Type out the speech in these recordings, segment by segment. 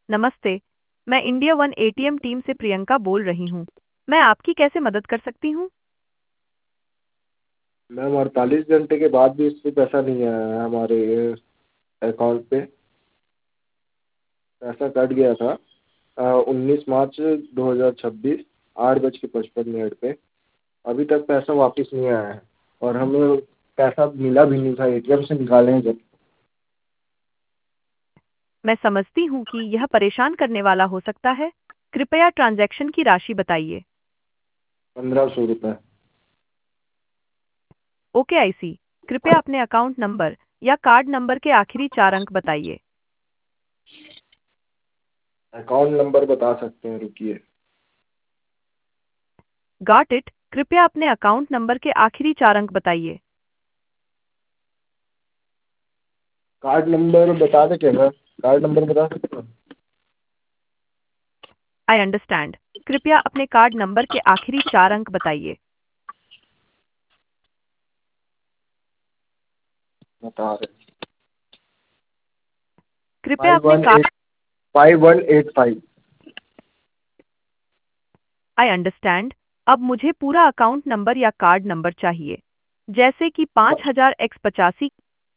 नमस्ते। मैं India one ATM team से प्रियंका बोल रही हूँ। मैं आपकी कैसे मदद कर सकती हूँ? मैम 48 घंटे के बाद भी इस पे पैसा नहीं आया है हमारे अकाउंट पे। पैसा कट गया था 19 मार्च 2026 8:55 पे। अभी तक पैसा वापस नहीं आया है और हमें पैसा मिला भी नहीं था, एटीएम से निकाले हैं जब। मैं समझती हूँ कि यह परेशान करने वाला हो सकता है। कृपया ट्रांजैक्शन की राशि बताइए। 1500 रुपये। Okay I see. कृपया अपने अकाउंट नंबर या कार्ड नंबर के आखिरी 4 अंक बताइए। अकाउंट नंबर बता सकते हैं, रुकिए। Got it. कृपया अपने अकाउंट नंबर के आखिरी 4 अंक बताइए। कार्ड नंबर बता दे क्या मैम? कार्ड नंबर बता सकते हैं? I understand. कृपया अपने कार्ड नंबर के आखिरी 4 अंक बताइए। बता रहे। कृपया फाइव अपने one card. Eight 5185। I understand. अब मुझे पूरा अकाउंट नंबर या कार्ड नंबर चाहिए, जैसे कि 5000x85।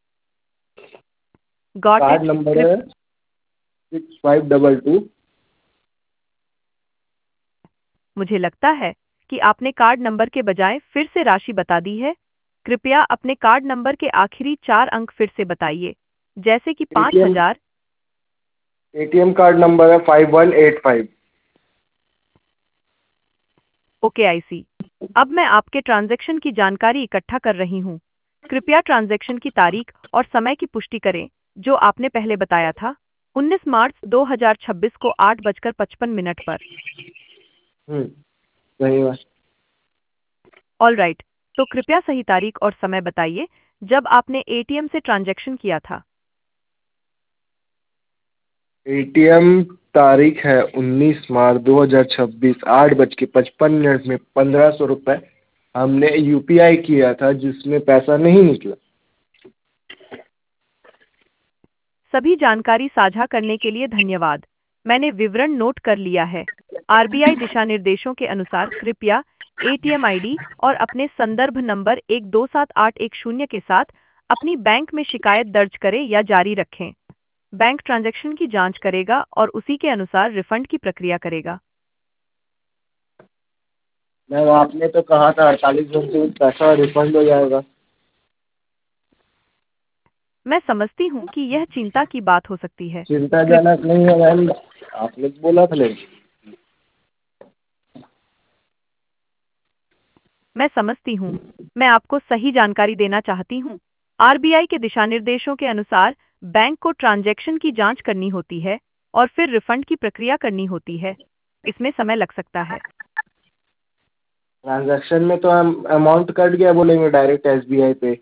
Got card it. Number है 6522। मुझे लगता है कि आपने कार्ड नंबर के बजाय फिर से राशि बता दी है। कृपया अपने कार्ड नंबर के आखिरी 4 अंक फिर से बताइए, जैसे कि पाँच एटीएम हजार एटीएम कार्ड नंबर है 5185। Okay I see. अब मैं आपके ट्रांजैक्शन की जानकारी इकट्ठा कर रही हूँ। कृपया ट्रांजैक्शन की तारीख और समय की पुष्टि करें, जो आपने पहले बताया था, 19 मार्च 2026 को 8:55 पर। सही बात। All right. तो कृपया सही तारीख और समय बताइए जब आपने एटीएम से ट्रांजैक्शन किया था। एटीएम तारीख है 19 मार्च 2026 8:55 में 1500 रुपये हमने यूपीआई किया था, जिसमें पैसा नहीं निकला। सभी जानकारी साझा करने के लिए धन्यवाद। मैंने विवरण नोट कर लिया है। आरबीआई दिशा निर्देशों के अनुसार कृपया एटीएम आईडी और अपने संदर्भ नंबर 127810 के साथ अपनी बैंक में शिकायत दर्ज करें या जारी रखें। बैंक ट्रांजैक्शन की जांच करेगा और उसी के अनुसार रिफंड की प्रक्रिया करेगा। मैम आपने तो कहा था 48 घंटे में पैसा रिफंड हो जाएगा। मैं समझती हूँ कि यह चिंता की बात हो सकती है। कृप चिंताजनक नहीं है मैम, आपने तो बोला था लेकिन। मैं समझती हूँ। मैं आपको सही जानकारी देना चाहती हूँ। आरबीआई के दिशा निर्देशों के अनुसार बैंक को ट्रांजैक्शन की जांच करनी होती है और फिर रिफंड की प्रक्रिया करनी होती है। इसमें समय लग सकता है। ट्रांजैक्शन में तो हम अमाउंट कट गया बोलेंगे डायरेक्ट एसबीआई पे।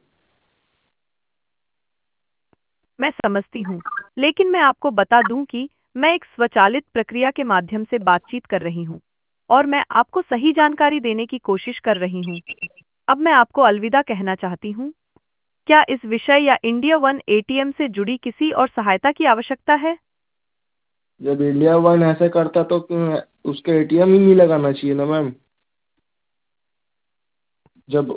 मैं समझती हूँ, लेकिन मैं आपको बता दूं कि मैं एक स्वचालित प्रक्रिया के माध्यम से बातचीत कर रही हूँ और मैं आपको सही जानकारी देने की कोशिश कर रही हूँ। अब मैं आपको अलविदा कहना चाहती हूँ। क्या इस विषय या इंडिया वन एटीएम से जुड़ी किसी और सहायता की आवश्यकता है? जब इंडिया वन ऐसे करता तो उसके एटीएम ही नहीं लगाना चाहिए ना मैम। जब